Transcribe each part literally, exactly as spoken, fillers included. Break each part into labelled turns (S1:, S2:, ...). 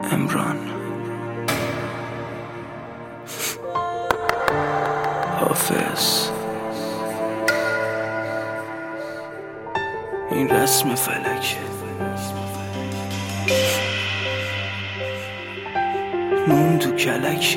S1: امران حافظ. این رسم فلکه، نون تو کلکه.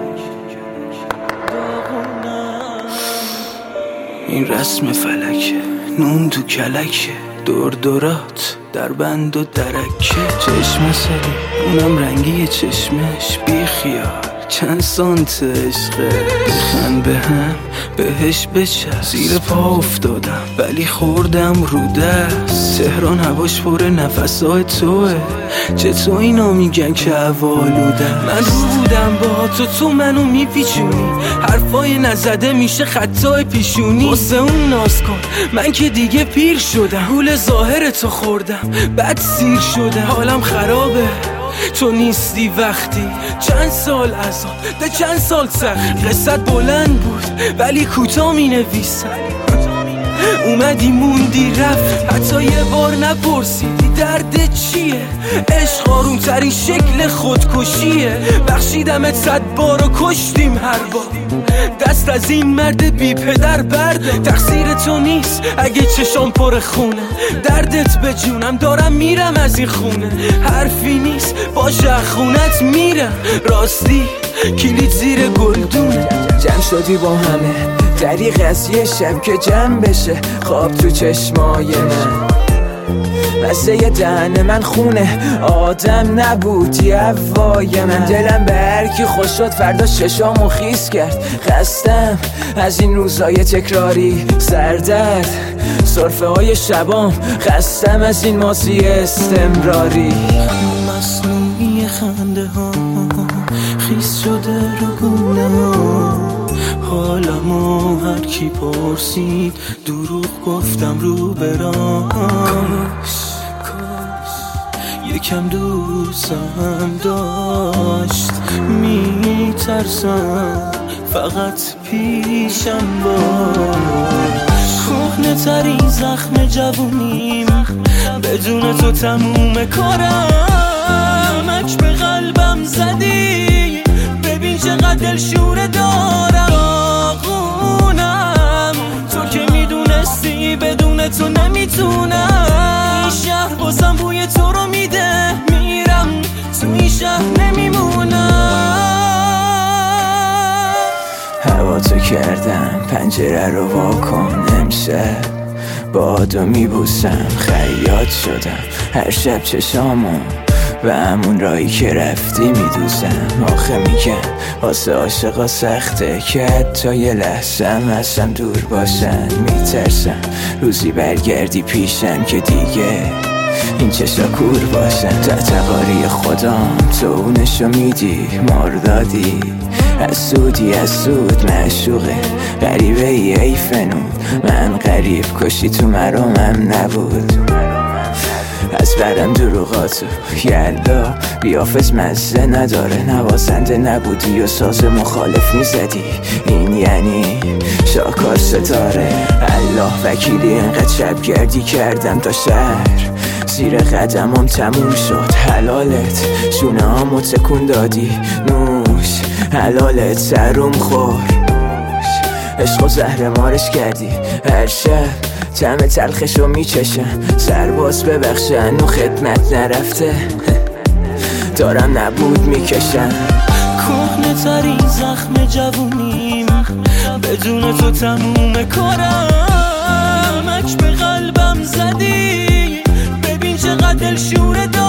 S1: این رسم فلکه، نون تو کلکه. دور دورات در بند و درکه. چشم سری اونم رنگی چشمش بی خیال. چند سانت عشقه، بخند به هم بهش بچست. زیر پا افتادم ولی خوردم رو دست. تهران هواش پر نفسای توه. چطور اینا میگن که هوالودم؟ من رو بودم با تو، تو منو میپیچونی. حرفای نزده میشه خطای پیشونی. واسه اون ناز کن، من که دیگه پیر شدم. گول ظاهر تو خوردم بعد سیر شدم. حالم خرابه تو نیستی وقتی. چند سال عذاب ده چند سال سخت. قصت بلند بود ولی کوتاه می نویسم. اومدی موندی رفت، حتی یه بار نپرسیدی درد چیه. عشق آروم ترین شکل خودکشیه. بخشیدمت صد بار و کشتیم هر بار. دست از این مرد بی پدر برده. تقصیر تو نیست اگه چشام پر خونه. دردت به جونم دارم میرم از این خونه. حرفی نیست باشه خونت میرم. راستی کلید زیر گلدونه.
S2: جمع شدی با همه دریغ از یه شب که جمع بشه. خواب تو چشمای من بسه یه دهن من خونه. آدم نبودی هوای من. دلم به هرکی خوش شد فردا چشامو خیس کرد. خستم از این روزای تکراری سردرد صرفه های شبام. خستم از این ماضی استمراری.
S1: مصنوعی خنده ها خیس شده رو گونه ها. حالمو هر کی پرسید دروغ گفتم رو برام. کاش کاش یکم دوستم داشت. میترسم فقط پیشم باش. کهنه ترین زخم جوونیم بدون تو تموم کارم. اک به قلبم زدی ببین چقدر دلشوره دارم. داغونم تو که میدونستی بدون تو نمیتونم. این شهر بازم بوی تو رو میده. میرم تو این شهر نمیمونم.
S2: هوا تو کردم پنجره رو واکن. امشب بادو میبوسم خیاط شدم. هر شب چشامو و همون رایی که رفتی میدوزم. آخه میگم واسه عاشقا سخته که حتی یه لحظه هم ازم دور باشن. میترسم روزی برگردی پیشم که دیگه این چشا کور باشن. تحتقاری خودم تو اونشو میدی مردادی. از سودی از سود معشوقه غریبه ای ای فنون. من غریب کشی تو مرامم نبود. از برم دروغاتو یلا بیافز مزه نداره. نوازنده نبودی و ساز مخالف میزدی. این یعنی شاکار ستاره. الله وکیلی اینقدر شبگردی کردم تا شهر زیر قدمم تموم شد. حلالت شونه هامو تکون دادی. نوش حلالت سروم خور. عشق و زهر مارش کردی. هر شب طعم تلخشو میچشم. سرباز ببخشن و خدمت نرفته دارم نبود میکشم.
S1: کهنه ترین زخم جوونیم بدون تو تموم کارم. اک به قلبم زدی ببین چقدر دلشوره دارم.